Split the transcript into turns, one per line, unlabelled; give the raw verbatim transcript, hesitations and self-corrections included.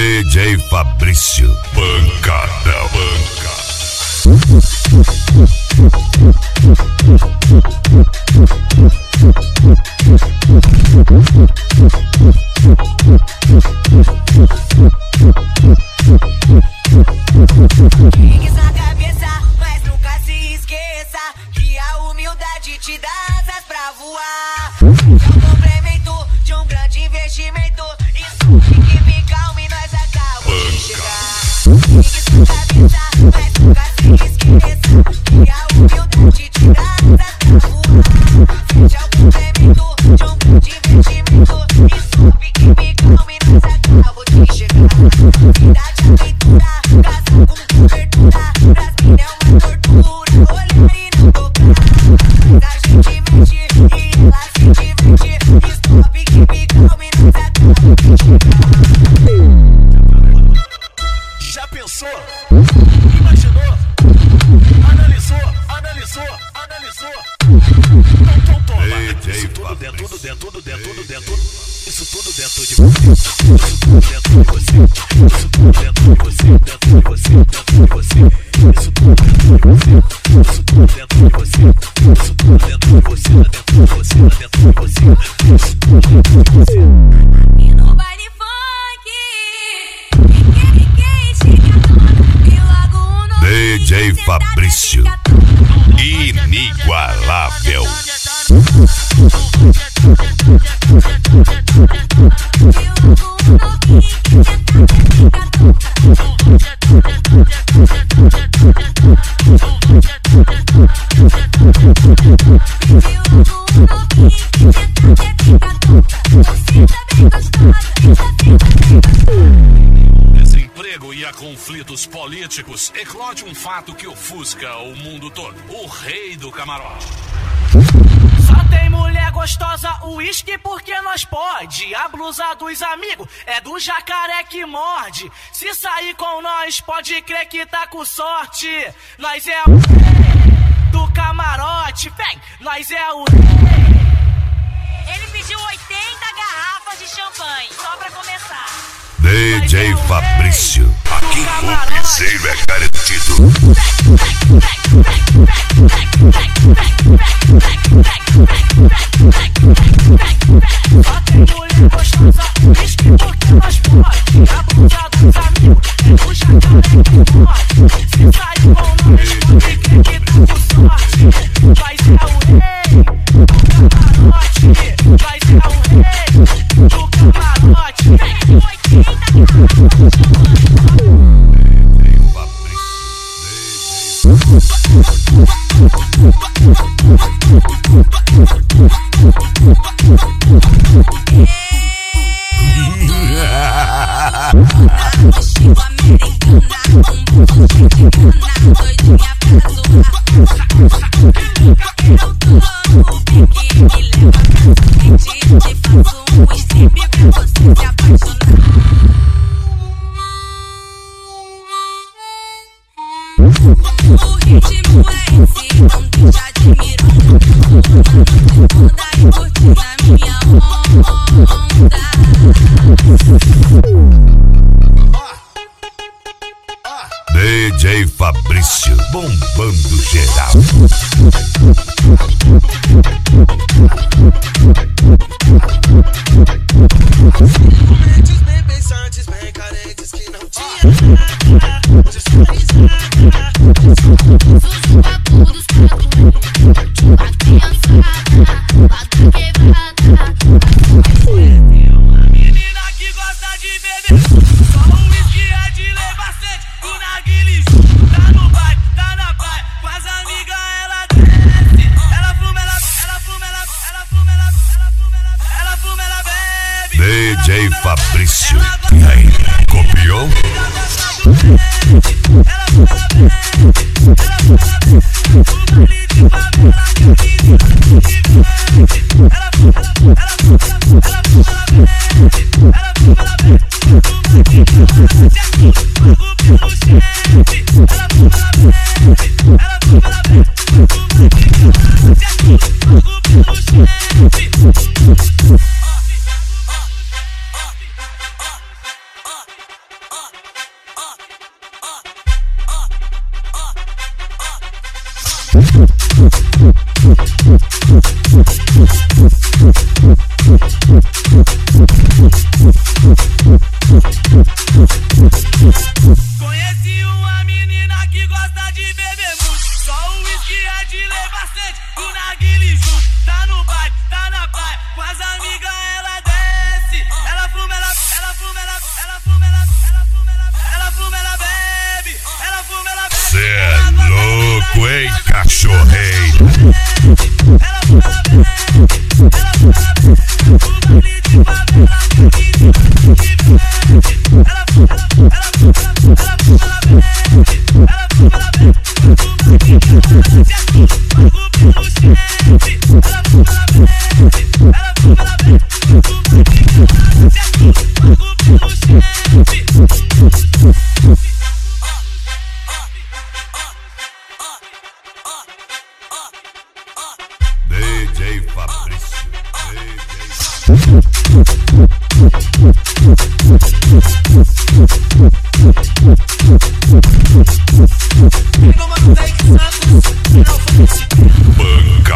D J Fabrício, pancada, banca.
Fique na cabeça, mas nunca se esqueça que a humildade te dá asas pra voar. É o complemento de um grande investimento. Isso, fique calmo e nós acabamos de chegar. Fique na cabeça, mas nunca se esqueça que a humildade te dá asas pra voar. Seja o complemento de um grande investimento. Isso, fique calmo e nós acabamos de chegar. Cidade aventura, casa com cobertura. Pras mina é uma tortura, olhar e não tocar. Mas a gente mexe e ela se diverte. Stop, fique calmo e nós acabamos de chegar.
Já pensou? Imaginou? Analisou? Analisou? Analisou? Então toma. Isso tudo dentro, tudo dentro, tudo dentro, tudo dentro. Isso tudo dentro de você. Isso tudo dentro de você. Isso tudo dentro de você. Dentro de você. Dentro de você. Isso tudo dentro de você. Isso tudo dentro de você. Isso tudo dentro de você. Dentro de você. Dentro de você. Isso tudo dentro de você.
E no baile funk, quem chega e logo no
D J Fabrício, inigualável.
Desemprego e a conflitos políticos, eclode um fato que ofusca o mundo todo: o rei do camarote. Só tem mulher gostosa, uísque porque nós pode. A blusa dos amigos é do jacaré que morde. Se sair com nós, pode crer que tá com sorte. Nós é o do camarote, vem, nós é o.
Ele pediu oitenta garrafas de champanhe, só pra começar.
D J Fabrício, aqui o piseiro é garantido.
Só tem mulher gostosa, uísque porque nós pode. A blusa dos amigos é do jacaré que morde. Se sair com nós, pode crer que tá com sorte. Nós é o rei do camarote. Nós é o rei do camarote.
D J Fabrício, bombando geral.
Momentos bem pensantes, bem carentes que não tinha nada. Hoje sou risada.
Menina que gosta de beber, só o uísque é de levar sede. O narguilé tá no baile, tá na praia, com as amigas ela desce. Ela fuma, ela, ela fuma, ela, ela fuma, ela, ela fuma, ela, ela fuma, ela bebe.
D J Fabrício, e aí, copiou?
Ela fuma, ela bebe, ela fuma, ela bebe. O baile de favela que eu quis, ela fuma, ela, ela fuma, ela fuma, ela fuma, ela bebe. Ela fuma, ela bebe.
Conheci uma menina que gosta de beber muito. Só o uísque é de lei bastante. O narguile junto, tá no baile, tá na praia. Com as amigas ela desce. Ela fuma, ela, ela fuma, ela, ela fuma, ela, ela fuma, ela, ela fuma, ela bebe. Ela fuma, ela bebe.
Cê é louco, hein, cachorreiro?
Ela fuma, ela bebe. Ela fuma, ela bebe. O baile de favela que vive, que vive. Ela fuma, ela fuma, ela fuma, ela fuma, ela bebe. Ela fuma, ela bebe. O baile de favela que vive, que vive. Ela fuma, ela bebe. Ela fuma, ela bebe. O baile de favela que vive, que vive.
D J Fabrício. Banca